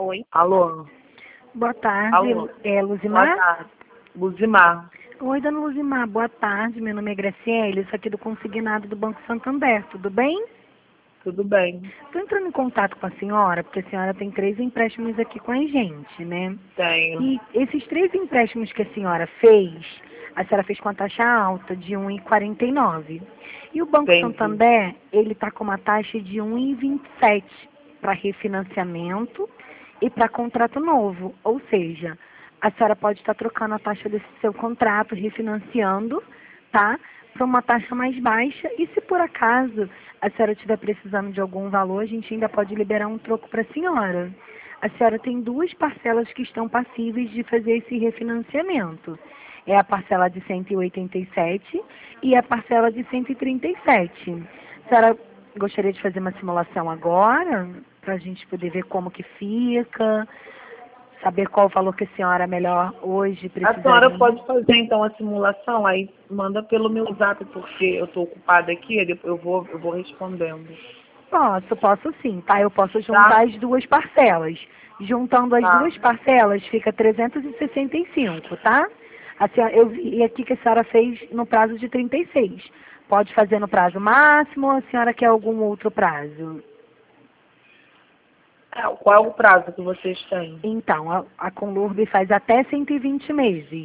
Oi. Alô? Boa tarde, Alô? Luzimar? Boa tarde. Luzimar. Oi, dona Luzimar, boa tarde. Meu nome é Graciela, isso aqui é do Consignado do Banco Santander, tudo bem? Tudo bem? Estou entrando em contato com a senhora, porque a senhora tem 3 empréstimos aqui com a gente, né? Tenho. E esses 3 empréstimos que a senhora fez com a taxa alta de 1,49. E o Banco Entendi. Santander, ele está com uma taxa de 1,27 para refinanciamento e para contrato novo. Ou seja, a senhora pode estar trocando a taxa desse seu contrato, refinanciando, tá? Para uma taxa mais baixa. E se por acaso a senhora estiver precisando de algum valor, a gente ainda pode liberar um troco para a senhora. A senhora tem 2 parcelas que estão passíveis de fazer esse refinanciamento. É a parcela de 187 e a parcela de 137. A senhora gostaria de fazer uma simulação agora, para a gente poder ver como que fica, saber qual o valor que a senhora melhor hoje precisaria? A senhora pode fazer então a simulação, aí manda pelo meu zap, porque eu estou ocupada aqui, eu vou respondendo. Posso sim, tá? Eu posso juntar as 2 parcelas. Juntando as 2 parcelas fica 365, tá? A senhora, eu vi aqui que a senhora fez no prazo de 36. Pode fazer no prazo máximo ou a senhora quer algum outro prazo? Qual é o prazo que vocês têm? Então, a Conlurb faz até 120 meses.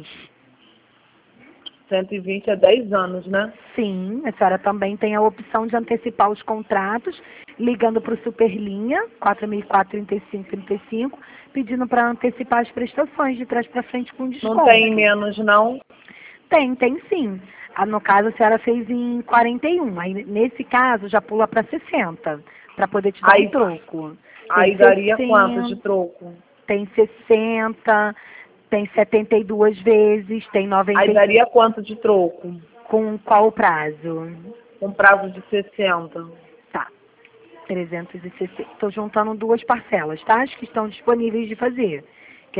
120 a 10 anos, né? Sim, a senhora também tem a opção de antecipar os contratos, ligando para o Superlinha, 4004-3535, pedindo para antecipar as prestações de trás para frente com desconto. Não tem menos, não? Tem sim. No caso, a senhora fez em 41. Aí, nesse caso, já pula para 60, para poder te dar um troco. Aí daria quanto de troco? Tem 60, tem 72 vezes, tem 90. Aí daria quanto de troco? Com qual prazo? Com prazo de 60. Tá. 360. Estou juntando 2 parcelas, tá? As que estão disponíveis de fazer. Que é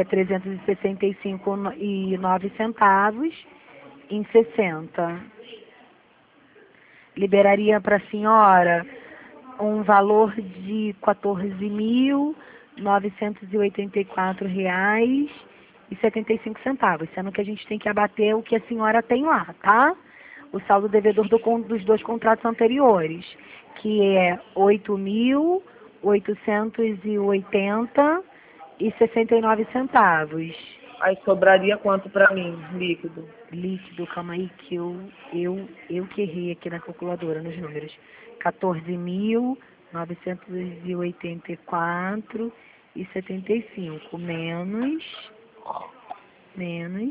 365,09 centavos em 60. Liberaria para a senhora um valor de R$ 14.984,75, sendo que a gente tem que abater o que a senhora tem lá, tá? O saldo devedor dos 2 contratos anteriores, que é R$ 8.880,69. Aí sobraria quanto para mim, líquido? Líquido, calma aí, que eu que errei aqui na calculadora, nos números. 14.984,75 menos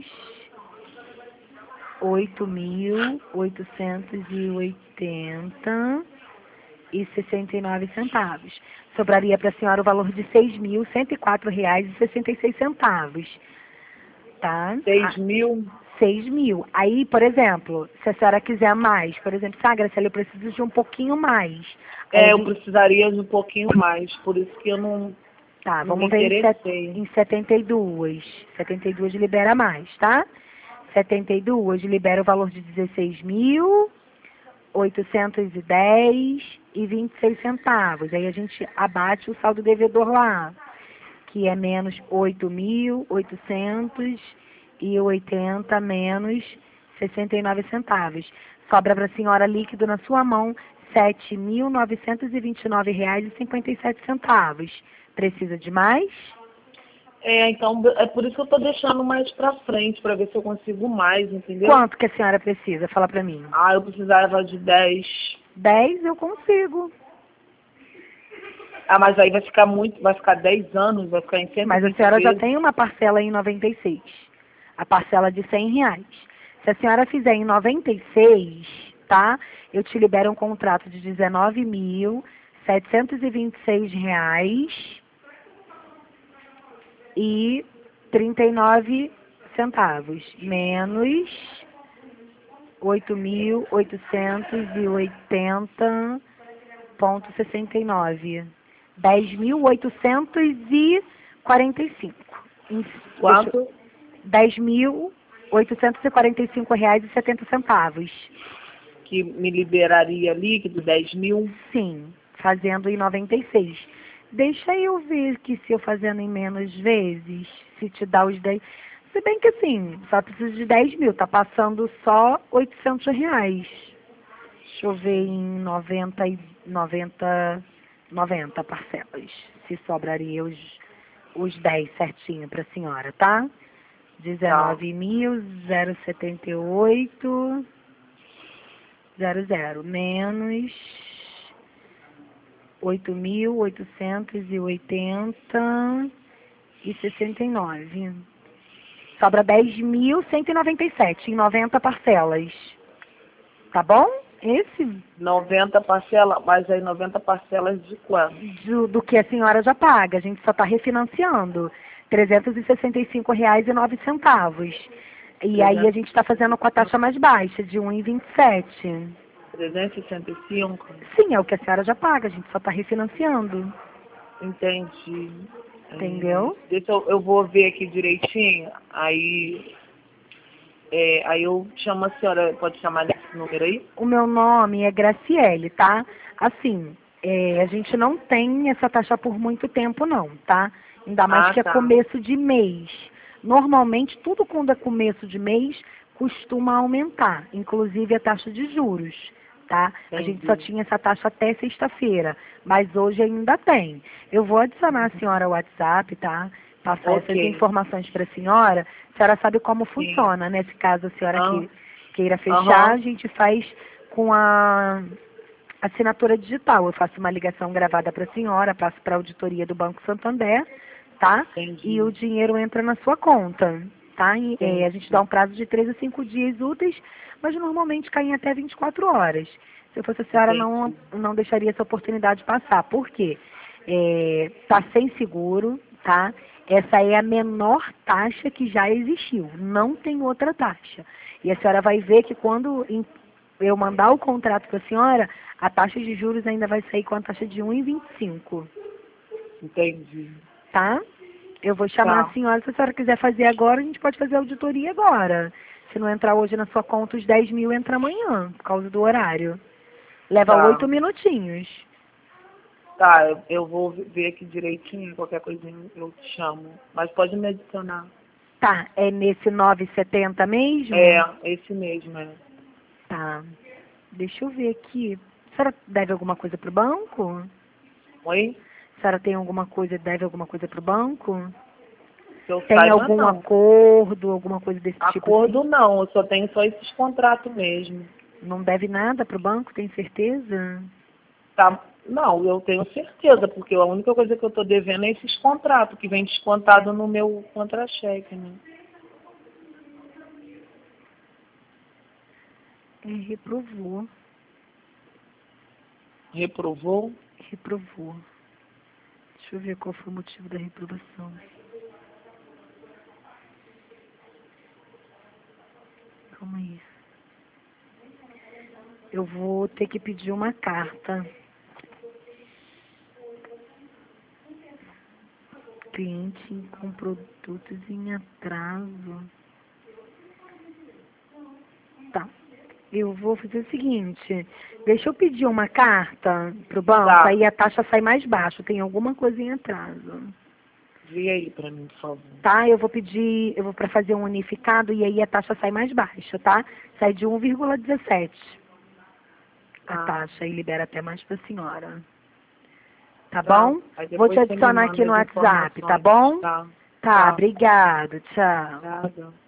8.880,69. Sobraria para a senhora o valor de R$ 6.104,66. Tá? 6 mil. Aí, por exemplo, se a senhora quiser mais, por exemplo, Graciela, eu preciso de um pouquinho mais. Eu precisaria de um pouquinho mais, por isso que eu não. Tá, não vamos me ver interessei. em 72. 72 libera mais, tá? 72 libera o valor de 16.810,26 centavos. Aí a gente abate o saldo devedor lá, que é menos 8.880 menos 69 centavos. Sobra para a senhora líquido na sua mão R$ 7.929,57. Precisa de mais? Então é por isso que eu estou deixando mais para frente, para ver se eu consigo mais, entendeu? Quanto que a senhora precisa? Fala para mim. Eu precisava de 10. 10 eu consigo. Mas aí vai ficar 10 anos, vai ficar em 120 Mas a senhora já vezes. tem uma parcela em 96. A parcela de R$ 100. Se a senhora fizer em 96, tá? Eu te libero um contrato de R$ 19.726,39 menos 8.880,69. 10.845. Quanto? R$ 10.845,70. Que me liberaria líquido, 10 mil? Sim, fazendo em 96. Deixa eu ver que se eu fazendo em menos vezes, se te dá os 10. Se bem que assim, só precisa de 10 mil, tá passando só R$ 800. Deixa eu ver em 90 parcelas, se sobraria os 10 certinho para a senhora, tá? Tá. 19.078,00 menos 8.880,69. Sobra 10.197 em 90 parcelas. Tá bom? Esse 90 parcelas, mas aí 90 parcelas de quanto? do que a senhora já paga. A gente só está refinanciando. R$ 365,09. E aí a gente está fazendo com a taxa mais baixa, de 1,27. 365? Sim, é o que a senhora já paga. A gente só está refinanciando. Entendi. Entendeu? Deixa eu vou ver aqui direitinho, aí eu chamo a senhora, pode chamar nesse número aí? O meu nome é Graciele, tá? Assim, a gente não tem essa taxa por muito tempo não, tá? Ainda mais Ah, que é tá. começo de mês. Normalmente, tudo quando é começo de mês, costuma aumentar, inclusive a taxa de juros, tá? A gente só Entendi. tinha essa taxa até sexta-feira, mas hoje ainda tem. Eu vou adicionar a senhora ao WhatsApp, tá? Passar essas Ok. informações para a senhora. A senhora sabe como Sim. funciona, nesse caso a senhora Ah, queira fechar, a aham. gente faz com a assinatura digital. Eu faço uma ligação gravada para a senhora, passo para a auditoria do Banco Santander, tá? E o Entendi. dinheiro entra na sua conta, tá? E, a gente dá Entendi. um prazo de 3 a 5 dias úteis, mas normalmente cai em até 24 horas. Se eu fosse a senhora, Entendi. não deixaria essa oportunidade passar. Por quê? Tá sem seguro, tá? Essa é a menor taxa que já existiu. Não tem outra taxa. E a senhora vai ver que quando eu mandar o contrato para a senhora, a taxa de juros ainda vai sair com a taxa de 1,25, Entendi. tá? Eu vou chamar a Tá. senhora, se a senhora quiser fazer agora, a gente pode fazer a auditoria agora. Se não entrar hoje na sua conta, os 10 mil entra amanhã, por causa do horário. Leva Tá. 8 minutinhos. Tá, eu vou ver aqui direitinho, qualquer coisinha eu te chamo. Mas pode me adicionar. Tá, é nesse 9,70 mesmo? É, esse mesmo, né? Tá. Deixa eu ver aqui. A senhora deve alguma coisa pro banco? Oi? A senhora tem alguma coisa, deve alguma coisa pro banco? Que eu Tem saiba, algum não. acordo, alguma coisa desse tipo assim? Acordo não, eu só tenho só esses contratos mesmo. Não deve nada pro banco, tem certeza? Tá? Não, eu tenho certeza, porque a única coisa que eu tô devendo é esses contratos, que vem descontado no meu contra-cheque, né? Reprovou. Reprovou? Reprovou. Deixa eu ver qual foi o motivo da reprovação. Calma aí. Eu vou ter que pedir uma carta. Cliente com produtos em atraso. Tá. Eu vou fazer o seguinte. Deixa eu pedir uma carta pro banco, Tá. aí a taxa sai mais baixa. Tem alguma coisa em atraso. Vê aí pra mim, por favor. Tá? Eu vou para fazer um unificado e aí a taxa sai mais baixa, tá? Sai de 1,17 a Tá. taxa e libera até mais para a senhora. Tá Tá. bom? Aí Vou te depois você me adicionar aqui manda no as WhatsApp, tá informações. bom? Tá. Tá, Tá. obrigado. Tchau. Obrigada.